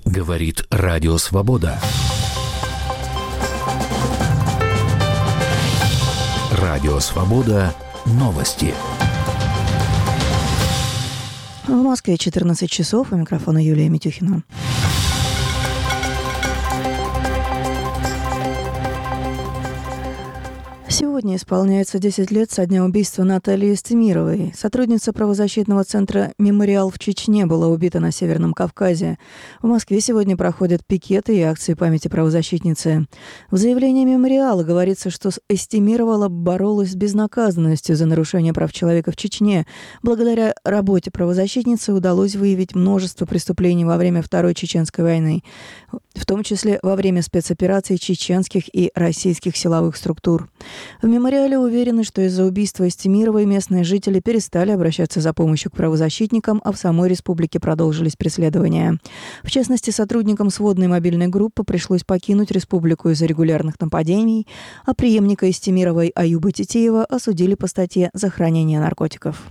Говорит Радио Свобода. Радио Свобода. Новости. В Москве 14 часов. У микрофона Юлия Митюхина. Сегодня исполняется 10 лет со дня убийства Натальи Истемировой. Сотрудница правозащитного центра «Мемориал» в Чечне была убита на Северном Кавказе. В Москве сегодня проходят пикеты и акции памяти правозащитницы. В заявлении «Мемориала» говорится, что Истемирова боролась с безнаказанностью за нарушение прав человека в Чечне. Благодаря работе правозащитницы удалось выявить множество преступлений во время Второй Чеченской войны, в том числе во время спецопераций чеченских и российских силовых структур. В «Мемориале» уверены, что из-за убийства Истемировой местные жители перестали обращаться за помощью к правозащитникам, а в самой республике продолжились преследования. В частности, сотрудникам сводной мобильной группы пришлось покинуть республику из-за регулярных нападений, а преемника Истемировой Аюба Титеева осудили по статье «За хранение наркотиков».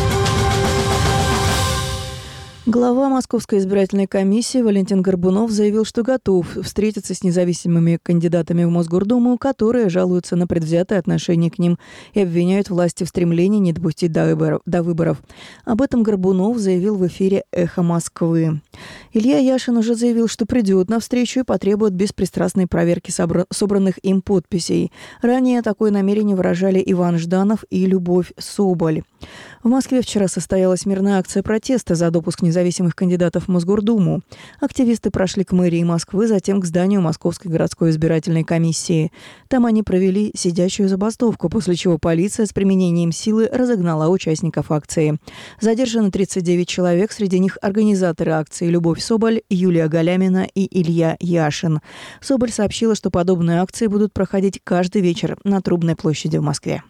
Глава Московской избирательной комиссии Валентин Горбунов заявил, что готов встретиться с независимыми кандидатами в Мосгордуму, которые жалуются на предвзятое отношение к ним и обвиняют власти в стремлении не допустить до выборов. Об этом Горбунов заявил в эфире «Эхо Москвы». Илья Яшин уже заявил, что придет на встречу и потребует беспристрастной проверки собранных им подписей. Ранее такое намерение выражали Иван Жданов и Любовь Соболь. В Москве вчера состоялась мирная акция протеста за допуск независимых кандидатов в Мосгордуму. Активисты прошли к мэрии Москвы, затем к зданию Московской городской избирательной комиссии. Там они провели сидячую забастовку, после чего полиция с применением силы разогнала участников акции. Задержаны 39 человек, среди них организаторы акции Любовь Соболь, Юлия Галямина и Илья Яшин. Соболь сообщила, что подобные акции будут проходить каждый вечер на Трубной площади в Москве.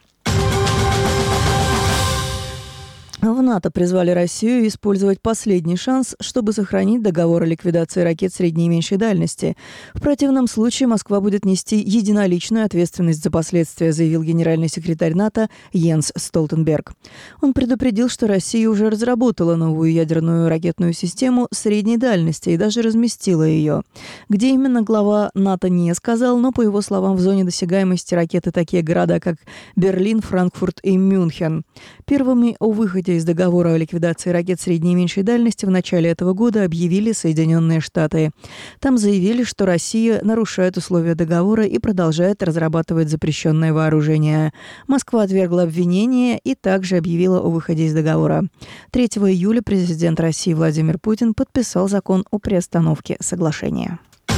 В НАТО призвали Россию использовать последний шанс, чтобы сохранить договор о ликвидации ракет средней и меньшей дальности. В противном случае Москва будет нести единоличную ответственность за последствия, заявил генеральный секретарь НАТО Йенс Столтенберг. Он предупредил, что Россия уже разработала новую ядерную ракетную систему средней дальности и даже разместила ее. Где именно, глава НАТО не сказал, но, по его словам, в зоне досягаемости ракеты такие города, как Берлин, Франкфурт и Мюнхен. Первыми о выходе из договора о ликвидации ракет средней и меньшей дальности в начале этого года объявили Соединенные Штаты. Там заявили, что Россия нарушает условия договора и продолжает разрабатывать запрещенное вооружение. Москва отвергла обвинения и также объявила о выходе из договора. 3 июля президент России Владимир Путин подписал закон о приостановке соглашения.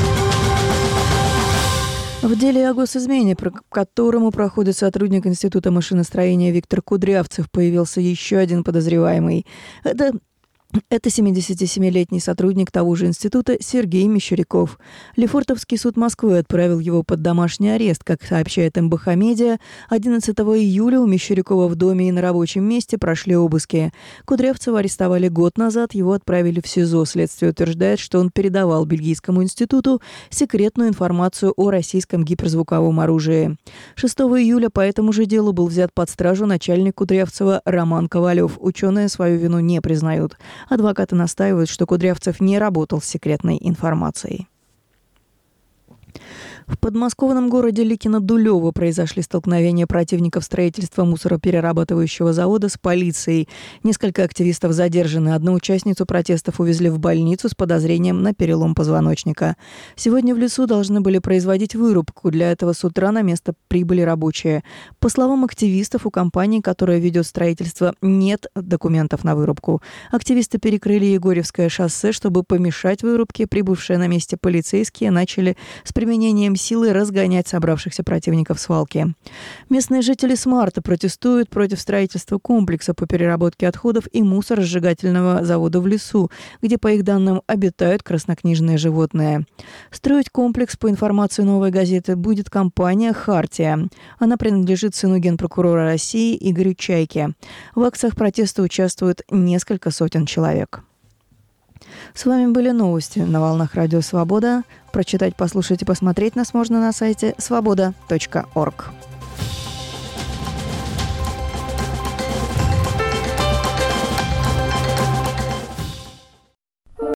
В деле о госизмене, по которому проходит сотрудник Института машиностроения Виктор Кудрявцев, появился еще один подозреваемый. Это 77-летний сотрудник того же института Сергей Мещеряков. Лефортовский суд Москвы отправил его под домашний арест. Как сообщает МБХ Медиа, 11 июля у Мещерякова в доме и на рабочем месте прошли обыски. Кудрявцева арестовали год назад, его отправили в СИЗО. Следствие утверждает, что он передавал Бельгийскому институту секретную информацию о российском гиперзвуковом оружии. 6 июля по этому же делу был взят под стражу начальник Кудрявцева Роман Ковалев. Ученые свою вину не признают. Адвокаты настаивают, что Кудрявцев не работал с секретной информацией. В подмосковном городе Ликино-Дулево произошли столкновения противников строительства мусороперерабатывающего завода с полицией. Несколько активистов задержаны. Одну участницу протестов увезли в больницу с подозрением на перелом позвоночника. Сегодня в лесу должны были производить вырубку. Для этого с утра на место прибыли рабочие. По словам активистов, у компании, которая ведет строительство, нет документов на вырубку. Активисты перекрыли Егорьевское шоссе, чтобы помешать вырубке. Прибывшие на месте полицейские начали с применением силы разгонять собравшихся противников свалки. Местные жители с марта протестуют против строительства комплекса по переработке отходов и мусоросжигательного завода в лесу, где, по их данным, обитают краснокнижные животные. Строить комплекс, по информации «Новой газеты», будет компания «Хартия». Она принадлежит сыну генпрокурора России Игорю Чайке. В акциях протеста участвуют несколько сотен человек. С вами были новости на волнах Радио Свобода. Прочитать, послушать и посмотреть нас можно на сайте svoboda.org.